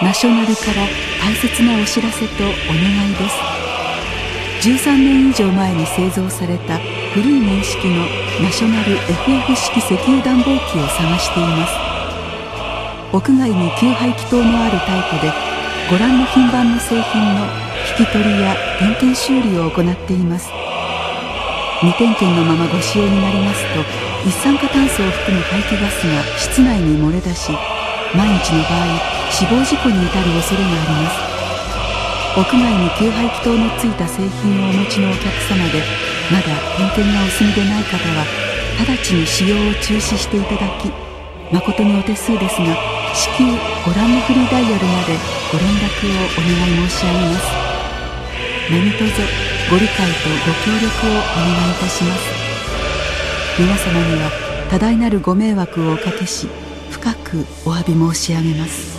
ナショナルから大切なお知らせとお願いです。13年以上前に製造された古い年式のナショナル FF 式石油暖房機を探しています。屋外に給排気筒のあるタイプで、ご覧の品番の製品の引き取りや点検修理を行っています。未点検のままご使用になりますと、一酸化炭素を含む排気ガスが室内に漏れ出し、万一の場合死亡事故に至る恐れがあります。屋外に給排気筒のついた製品をお持ちのお客様で、まだ点検がお済みでない方は直ちに使用を中止していただき、誠にお手数ですが、至急ご覧のフリーダイヤルまでご連絡をお願い申し上げます。何卒ご理解とご協力をお願いいたします。皆様には多大なるご迷惑をおかけし、深くお詫び申し上げます。